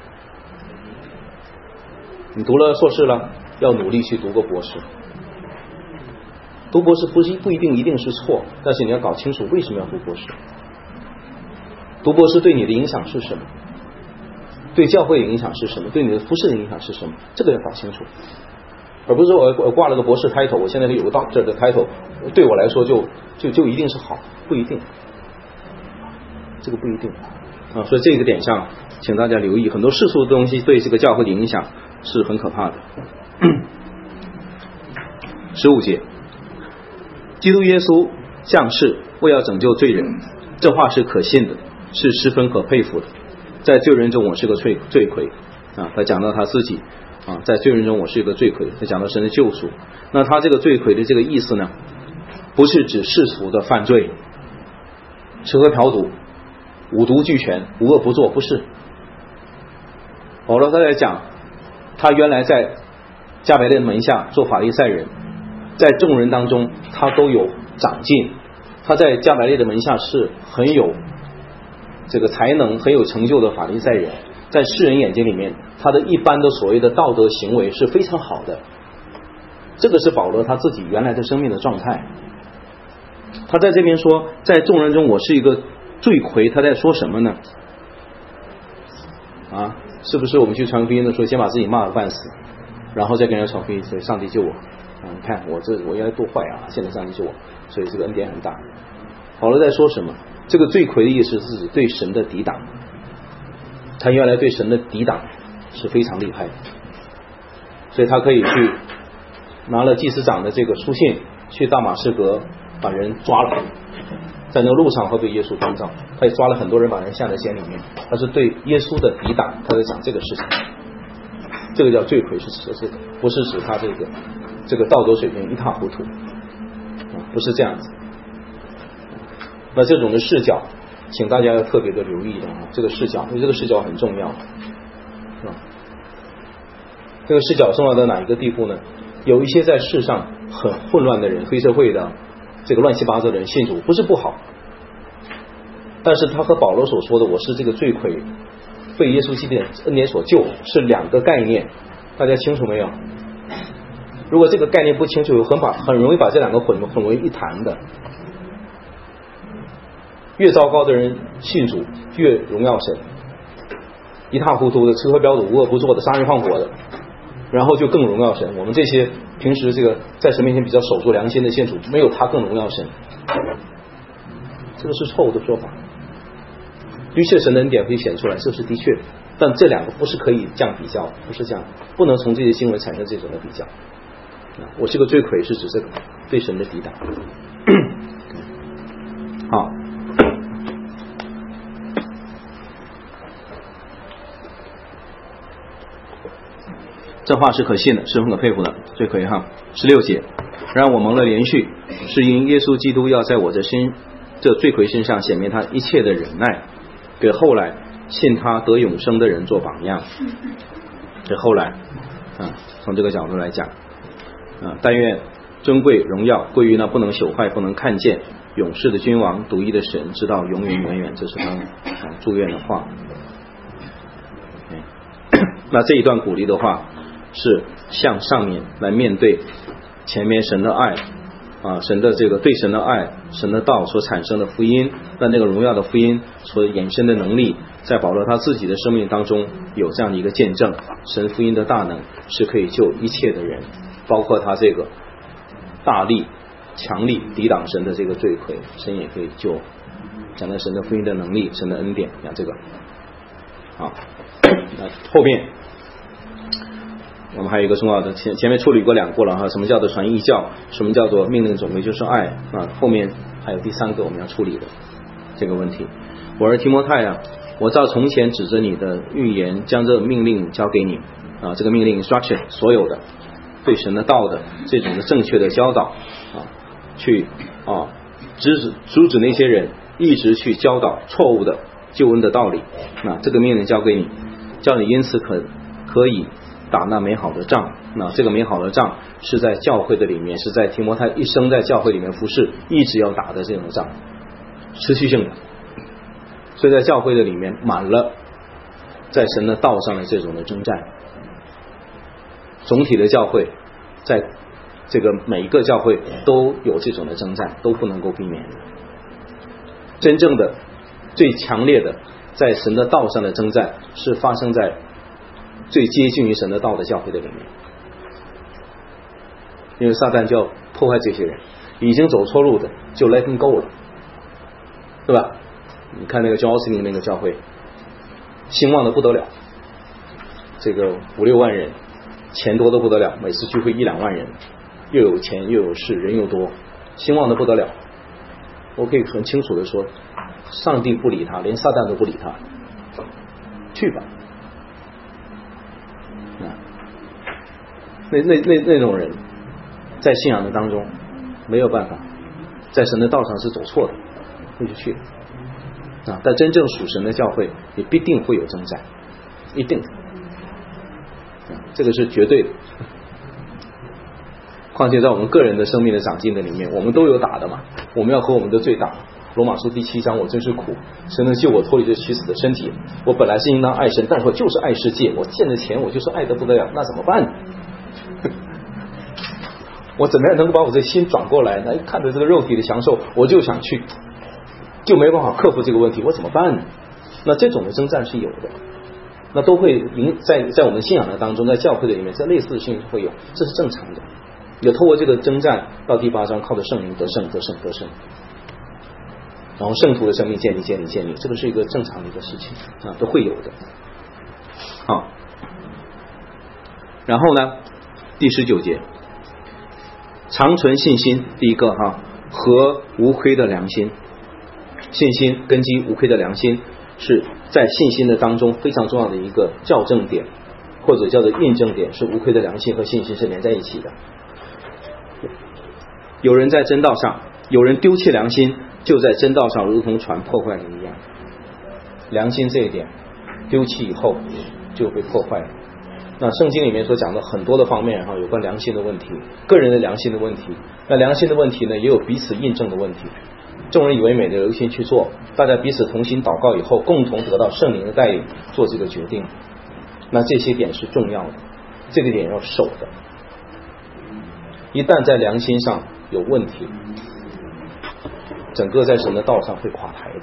你读了硕士了，要努力去读个博士。读博士不是不一定一定是错，但是你要搞清楚为什么要读博士。读博士对你的影响是什么？对教会的影响是什么？对你的服事的影响是什么？这个要搞清楚，而不是我我挂了个博士 title， 我现在有个 doctor 的 title， 对我来说就就就一定是好，不一定，这个不一定啊。所以这个点上，请大家留意，很多世俗的东西对这个教会的影响是很可怕的。十五节，基督耶稣降世为要拯救罪人，这话是可信的，是十分可佩服的。在罪人中我是个罪罪魁啊，他讲到他自己啊，在罪人中我是一个罪魁，他讲到神的救赎。那他这个罪魁的这个意思呢，不是指世俗的犯罪，吃喝嫖赌，五毒俱全，无恶不作，不是。保罗他在讲，他原来在加百列门下做法利赛人，在众人当中他都有长进，他在加百列的门下是很有这个才能很有成就的法利赛人，在世人眼睛里面他的一般的所谓的道德行为是非常好的。这个是保罗他自己原来的生命的状态。他在这边说在众人中我是一个罪魁，他在说什么呢？啊，是不是我们去传福音的时候先把自己骂个半死，然后再跟人传福音，所以上帝救我啊！你看我这我原来多坏啊，现在上帝救我，所以这个恩典很大。 保罗在说什么？这个罪魁的意思是指对神的抵挡，他原来对神的抵挡是非常厉害的，所以他可以去拿了祭司长的这个书信，去大马士革把人抓了，在那个路上会被耶稣光照，他也抓了很多人，把人下在监里面。他是对耶稣的抵挡，他在讲这个事情。这个叫罪魁，是指这个，不是指他这个这个道德水平一塌糊涂，不是这样子。那这种的视角，请大家要特别的留意的啊，这个视角，因为这个视角很重要啊。这个视角重要到哪一个地步呢？有一些在世上很混乱的人，黑社会的这个乱七八糟的人信主，不是不好，但是他和保罗所说的我是这个罪魁，被耶稣基督的恩典所救，是两个概念，大家清楚没有？如果这个概念不清楚，很把很容易把这两个混混为一谈的。越糟糕的人信主越荣耀神，一塌糊涂的吃喝嫖赌无恶不作的杀人放火的，然后就更荣耀神。我们这些平时这个在神面前比较守住良心的信主，没有他更荣耀神，这个是错误的说法。的确神的恩典可以显出来，这是的确，但这两个不是可以这样比较，不是这样，不能从这些经文产生这种的比较。我是个罪魁是指这个对神的抵挡。好，这话是可信的，是很可佩服的，最可以哈。十六节，让我蒙了连续，是因耶稣基督要在我这身这罪魁身上显明他一切的忍耐，给后来信他得永生的人做榜样。这后来啊，从这个角度来讲啊，但愿尊贵荣耀归于那不能朽坏不能看见永世的君王独一的神，直到永远远远。这是他啊祝愿的话。那这一段鼓励的话是向上面来面对前面神的爱啊，神的这个对神的爱，神的道所产生的福音，那那个荣耀的福音所衍生的能力，在保罗他自己的生命当中有这样的一个见证，神福音的大能是可以救一切的人，包括他这个大力强力抵挡神的这个罪魁，神也可以救。讲到神的福音的能力，神的恩典，讲这个好。那后面我们还有一个重要的，前前面处理过两过了哈，什么叫做传异教，什么叫做命令总归就是爱啊，后面还有第三个我们要处理的这个问题。我儿提摩太啊，我照从前指着你的预言，将这命令交给你啊，这个命令 instruction 所有的对神的道的这种的正确的教导啊，去啊阻止阻止那些人一直去教导错误的救恩的道理。那这个命令交给你，叫你因此可可以打那美好的仗。那这个美好的仗是在教会的里面，是在提摩太一生在教会里面服侍一直要打的这种仗，持续性的。所以在教会的里面满了在神的道上的这种的征战。总体的教会在这个每一个教会都有这种的征战，都不能够避免。真正的最强烈的在神的道上的征战是发生在最接近于神的道的教会的里面，因为撒旦就要破坏这些人，已经走错路的就 let him go 了，对吧？你看那个 John Austin 那个教会兴旺的不得了，这个五六万人，钱多的不得了，每次聚会一两万人，又有钱又有势，人又多，兴旺的不得了。我可以很清楚的说，上帝不理他，连撒旦都不理他，去吧。那那那那种人在信仰的当中没有办法，在神的道上是走错的，那就去了啊。但真正属神的教会也必定会有征战，一定的啊，这个是绝对的。况且在我们个人的生命的长进的里面，我们都有打的嘛，我们要和我们的罪打。罗马书第七章，我真是苦，神能救我脱离这虚死的身体。我本来是应当爱神，但是我就是爱世界，我见了钱我就是爱得不得了，那怎么办呢？我怎么样能够把我的心转过来？那看着这个肉体的享受，我就想去，就没办法克服这个问题，我怎么办呢？那这种的征战是有的，那都会影在在我们信仰的当中，在教会的里面，这类似的性会有，这是正常的。也透过这个征战，到第八章靠着圣灵得胜，得胜，得胜。 然后圣徒的生命建立建立建立，这个是一个正常的一个事情啊，都会有的。好，然后呢，第十九节，长存信心，第一个哈，和无亏的良心。信心根基无亏的良心是在信心的当中非常重要的一个校正点，或者叫做印证点，是无亏的良心和信心是连在一起的。有人在真道上，有人丢弃良心，就在真道上如同船破坏了一样。良心这一点丢弃以后就被破坏了。那圣经里面所讲的很多的方面哈，有关良心的问题，个人的良心的问题。那良心的问题呢，也有彼此印证的问题。众人以为美的留心去做，大家彼此同心祷告以后，共同得到圣灵的带领做这个决定。那这些点是重要的，这个点要守的。一旦在良心上有问题，整个在神的道上会垮台的。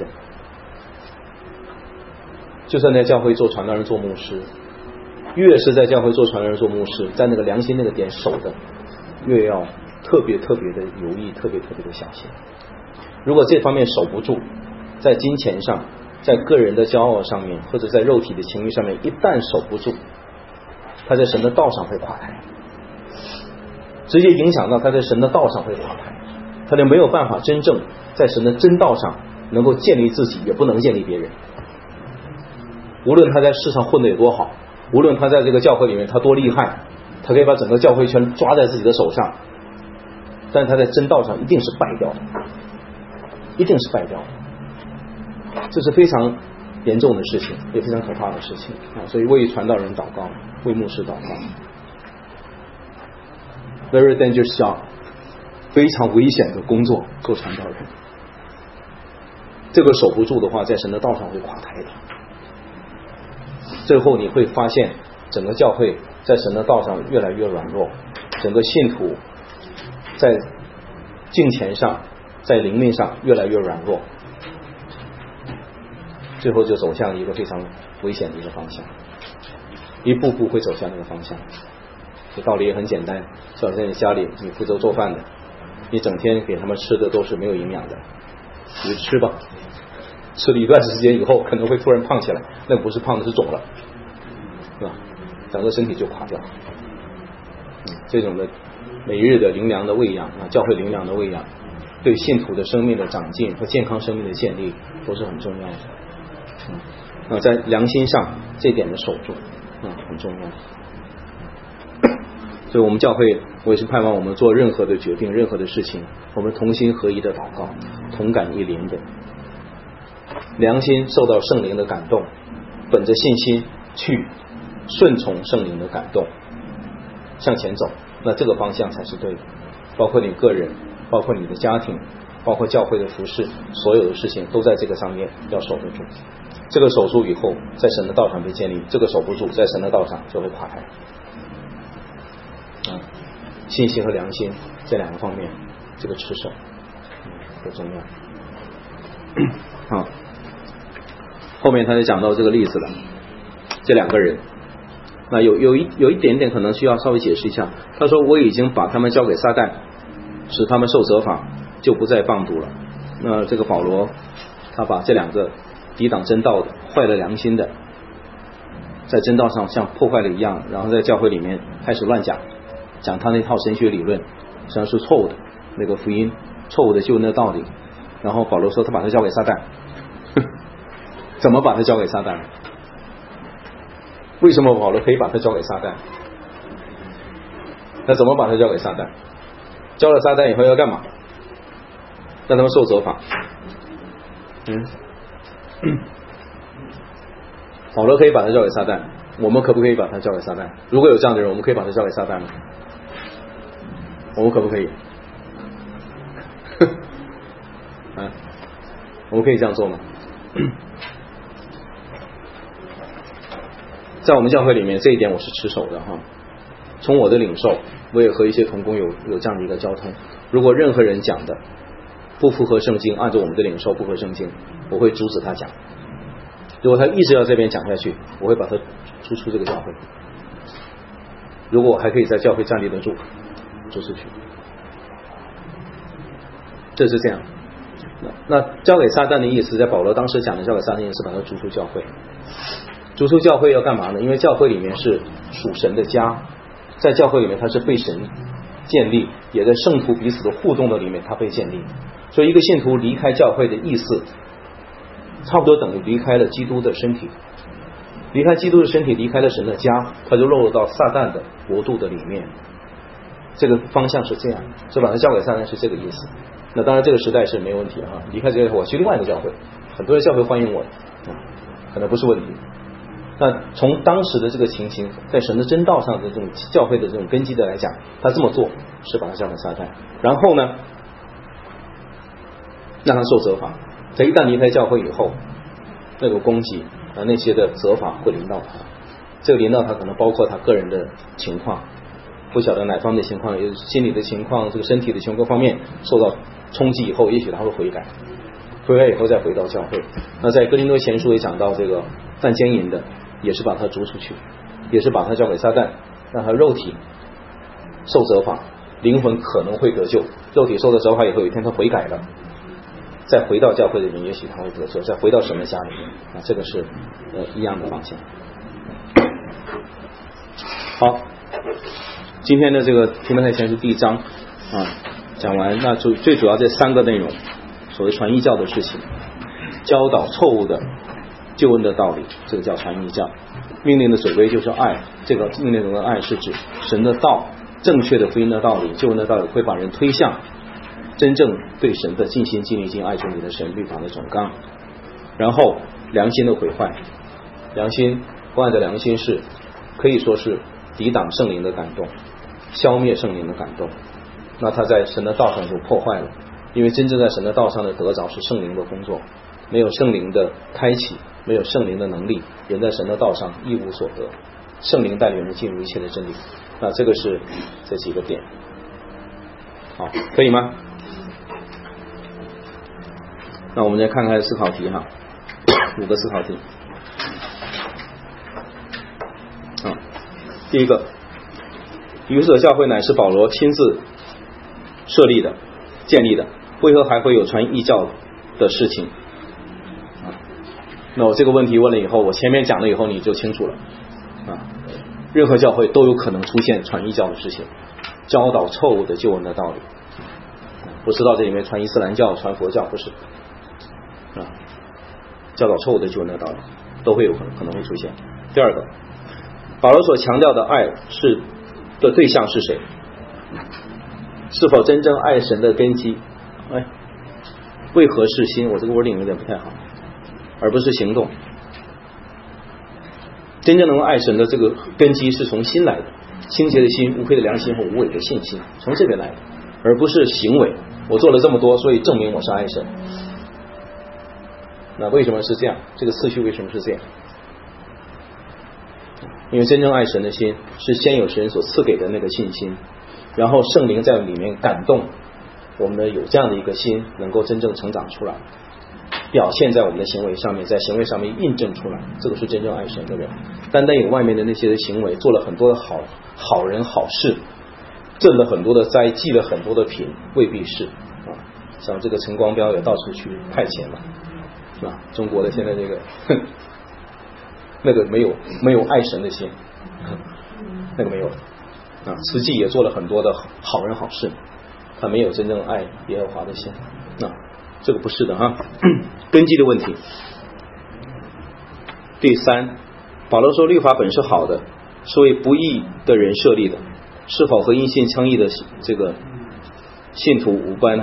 就算在教会做传道人做牧师，越是在教会做传道人做牧师，在那个良心那个点守的，越要特别特别的留意，特别特别的小心。如果这方面守不住，在金钱上，在个人的骄傲上面，或者在肉体的情欲上面，一旦守不住，他在神的道上会垮台，直接影响到他在神的道上会垮台，他就没有办法真正在神的真道上能够建立自己，也不能建立别人。无论他在世上混得有多好，无论他在这个教会里面他多厉害，他可以把整个教会圈抓在自己的手上，但是他在真道上一定是败掉的，一定是败掉的。这是非常严重的事情，也非常可怕的事情啊！所以为传道人祷告，为牧师祷告。Very dangerous job， 非常危险的工作，做传道人。这个守不住的话，在神的道上会垮台的。最后你会发现，整个教会在神的道上越来越软弱，整个信徒在敬虔上，在灵命上越来越软弱。最后就走向一个非常危险的一个方向，一步步会走向那个方向。这道理也很简单，就好像你家里你负责做饭的，你整天给他们吃的都是没有营养的，你就吃吧，吃了一段时间以后可能会突然胖起来，那不是胖的是肿了，是吧？整个身体就垮掉。嗯，这种的每日的灵粮的喂养啊，教会灵粮的喂养，对信徒的生命的长进和健康生命的建立都是很重要的。嗯，那在良心上这点的守住啊，很重要。所以我们教会，我也是盼望我们做任何的决定，任何的事情，我们同心合一的祷告，同感一灵的，良心受到圣灵的感动，本着信心去顺从圣灵的感动向前走，那这个方向才是对的。包括你个人，包括你的家庭，包括教会的服事，所有的事情都在这个上面要守得住。这个守住以后，在神的道上被建立，这个守不住，在神的道上就会垮台。啊，信心和良心这两个方面，这个持守很重要。好，后面他就讲到这个例子了，这两个人，那有有一有一点点可能需要稍微解释一下。他说我已经把他们交给撒旦，使他们受责罚，就不再放逐了。那这个保罗他把这两个抵挡真道的、坏了良心的，在真道上像破坏了一样，然后在教会里面开始乱讲，讲他那套神学理论，实际上是错误的，那个福音错误的就那道理。然后保罗说他把他交给撒旦，怎么把他交给撒旦？为什么保罗可以把他交给撒旦？那怎么把他交给撒旦？交了撒旦以后要干嘛？让他们受责罚。嗯，保罗可以把他交给撒旦，我们可不可以把他交给撒旦？如果有这样的人，我们可以把他交给撒旦吗？我们可不可以？啊，我们可以这样做吗？在我们教会里面，这一点我是持守的哈。从我的领受，我也和一些同工有有这样的一个交通。如果任何人讲的不符合圣经，按照我们的领受不合圣经，我会阻止他讲。如果他一直要这边讲下去，我会把他逐出这个教会。如果我还可以在教会站立得住，逐出去。这是这样。 那那交给撒旦的意思，在保罗当时讲的交给撒旦的意思，把它逐出教会。逐出教会要干嘛呢？因为教会里面是属神的家，在教会里面它是被神建立，也在圣徒彼此的互动的里面它被建立。所以一个信徒离开教会的意思，差不多等于离开了基督的身体，离开基督的身体，离开了神的家，他就落入到撒旦的国度的里面。这个方向是这样，所以把它交给撒旦是这个意思。那当然这个时代是没有问题啊，离开这个我去另外一个教会，很多人教会欢迎我，啊，可能不是问题。那从当时的这个情形，在神的真道上的这种教会的这种根基的来讲，他这么做是把它交给撒旦，然后呢让他受责罚。他一旦离开教会以后，那个攻击啊那些的责罚会临到他，这个临到他可能包括他个人的情况，不晓得哪方面的情况，也心理的情况，这个身体的情况各方面受到冲击以后，也许他会悔改，悔改以后再回到教会。那在哥林多前书也讲到，这个犯奸淫的也是把他逐出去，也是把他交给撒旦，让他肉体受责罚，灵魂可能会得救。肉体受了责罚以后，有一天他悔改了，再回到教会里面，也许他会得救，再回到神的家里面啊，这个是呃一样的方向。好，今天的这个提摩太前书第一章啊讲完，那就最主要这三个内容，所谓传异教的事情，教导错误的救恩的道理，这个叫传异教。命令的总归就是爱，这个命令中的爱是指神的道，正确的福音的道理，救恩的道理会把人推向真正对神的尽心尽力尽爱主你的神律法的总纲。然后良心的毁坏，良心不按的良心是可以说是抵挡圣灵的感动，消灭圣灵的感动，那他在神的道上就破坏了。因为真正在神的道上的得着是圣灵的工作，没有圣灵的开启，没有圣灵的能力，人在神的道上一无所得。圣灵带领人进入一切的真理，那这个是这几个点。好，可以吗？那我们再看看思考题哈，五个思考题。啊，第一个，以弗所教会乃是保罗亲自设立的、建立的，为何还会有传异教的事情？啊，那我这个问题问了以后，我前面讲了以后你就清楚了啊。任何教会都有可能出现传异教的事情，教导错误的救恩的道理，不知道这里面传伊斯兰教、传佛教，不是啊，教导错误的救恩的道理都会有可能可能会出现。第二个，保罗所强调的爱是的对象是谁？是否真正爱神的根基？哎，为何是心？我这个 wording 有点不太好，而不是行动。真正能够爱神的这个根基是从心来的，清洁的心、无愧的良心和无伪的信心，从这边来的，而不是行为。我做了这么多，所以证明我是爱神。那为什么是这样？这个次序为什么是这样？因为真正爱神的心是先有神所赐给的那个信心，然后圣灵在里面感动我们的有这样的一个心，能够真正成长出来，表现在我们的行为上面，在行为上面印证出来，这个是真正爱神的人。单单有外面的那些的行为，做了很多的好好人好事，挣了很多的灾，积了很多的品，未必是啊。像这个陈光标也到处去派遣嘛，是吧？中国的现在这个哼那个没有没有爱神的心，那个没有啊。慈济也做了很多的好人好事，他没有真正爱耶和华的心，那这个不是的啊，根基的问题。第三，保罗说律法本是好的，是为不义的人设立的，是否和因信称义的这个信徒无关呢？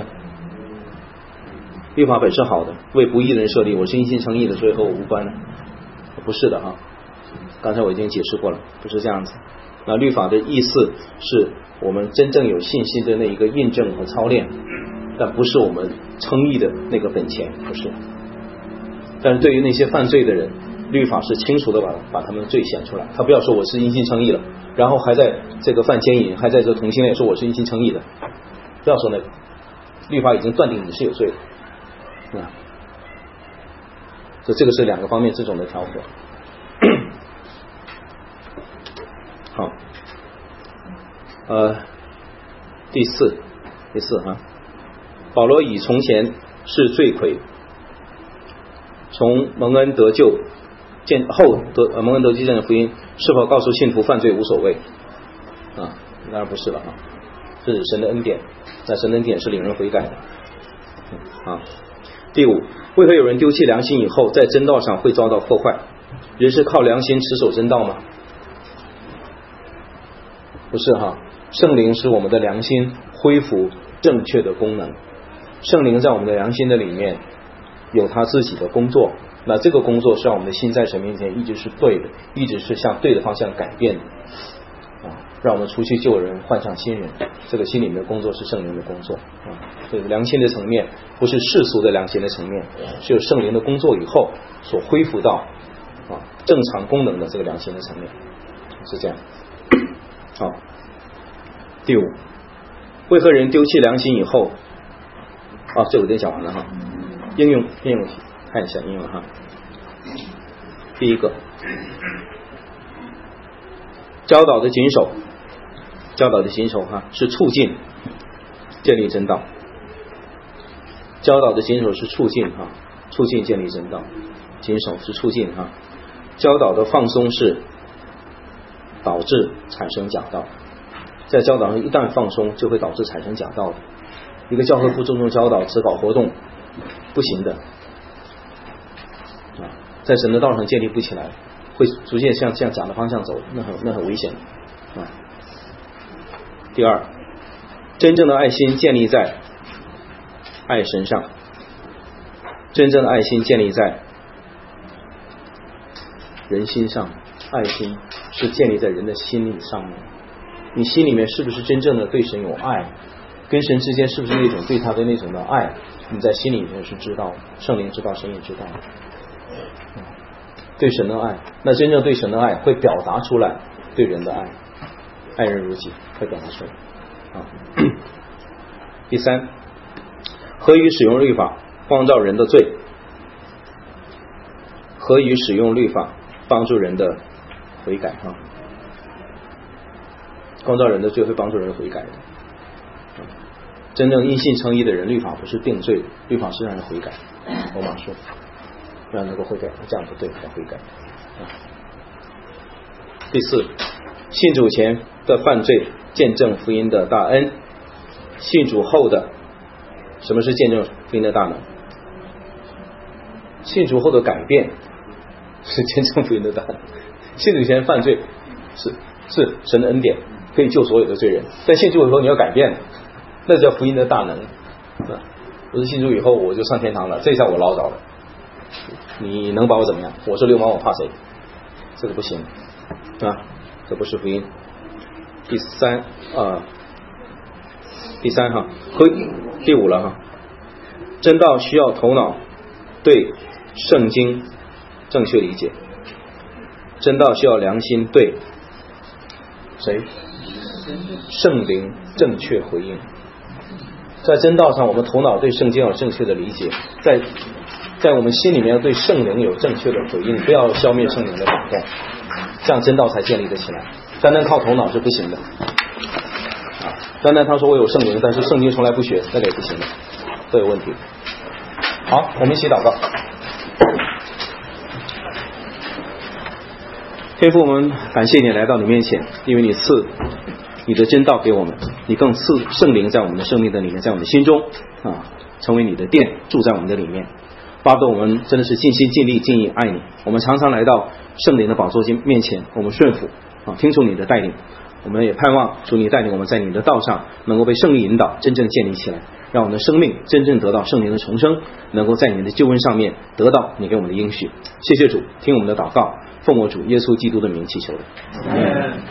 律法本是好的，为不义的人设立，我是因信称义的，所以和我无关呢？不是的啊，刚才我已经解释过了，不是这样子。那律法的意思是我们真正有信心的那一个印证和操练，但不是我们称义的那个本钱，不是。但是对于那些犯罪的人，律法是清楚的把把他们的罪显出来。他不要说我是因信称义了，然后还在这个犯奸淫，还在这同性恋说我是因信称义的，不要说那个，律法已经断定你是有罪的啊。所以这个是两个方面这种的调和。好，呃，第四，第四哈，保罗以从前是罪魁。从蒙恩得救见后得蒙恩得救见证福音是否告诉信徒犯罪无所谓啊？当然不是了啊，这是神的恩典，那神的恩典是领人悔改的。嗯、啊。第五，为何有人丢弃良心以后在真道上会遭到破坏？人是靠良心持守真道吗？不是哈，圣灵使我们的良心恢复正确的功能。圣灵在我们的良心的里面有他自己的工作，那这个工作是让我们的心在神面前一直是对的，一直是向对的方向改变的啊，让我们出去救人，换上新人。这个心里面的工作是圣灵的工作啊，所以良心的层面不是世俗的良心的层面，是有圣灵的工作以后所恢复到啊正常功能的这个良心的层面，是这样。好，第五，为何人丢弃良心以后啊，这我已经讲完了哈。应用应用题看一下应用哈。第一个，教导的谨守，教导的谨守哈是促进建立真道，教导的谨守是促进哈，促进建立真道，谨守是促进哈，教导的放松是导致产生假道，在教导上一旦放松就会导致产生假道的。一个教会不注重教导只搞活动不行的啊，在神的道上建立不起来，会逐渐向向假的方向走，那很那很危险啊。第二，真正的爱心建立在爱神上，真正的爱心建立在人心上，爱心是建立在人的心理上面。你心里面是不是真正的对神有爱，跟神之间是不是那种对他的那种的爱，你在心里面是知道，圣灵知道，神也知道。对神的爱，那真正对神的爱会表达出来对人的爱，爱人如己会表达出来啊。第三，何以使用律法光照人的罪？何以使用律法帮助人的悔改啊？光照人的罪会帮助人悔改的。真正因信称义的人，律法不是定罪，律法是让人悔改。罗马书让人能够悔改，这样不对，要悔改。第四，信主前的犯罪见证福音的大恩，信主后的，什么是见证福音的大能？信主后的改变是见证福音的大能。信主前犯罪是是神的恩典，可以救所有的罪人，但信主以后你要改变，那叫福音的大能。不是信主以后我就上天堂了，这下我捞着了，你能把我怎么样？我是流氓，我怕谁？这个不行啊，这不是福音。第三啊、呃，第三哈，和第五了哈。真道需要头脑对圣经正确理解，真道需要良心对谁？圣灵正确回应。在真道上，我们头脑对圣经有正确的理解，在在我们心里面对圣灵有正确的回应，不要消灭圣灵的感动，这样真道才建立得起来。单单靠头脑是不行的啊！单单他说我有圣灵，但是圣经从来不学，那个也不行的，都有问题。好，我们一起祷告。天父，我们感谢你来到你面前，因为你赐你的真道给我们，你更赐圣灵在我们的生命的里面，在我们的心中啊，成为你的殿，住在我们的里面。巴不得我们真的是尽心尽力尽意爱你。我们常常来到圣灵的宝座面前，我们顺服啊，听从你的带领。我们也盼望主你带领我们在你的道上能够被圣灵引导，真正建立起来，让我们的生命真正得到圣灵的重生，能够在你的救恩上面得到你给我们的应许。谢谢主，听我们的祷告，奉我主耶稣基督的名祈求的。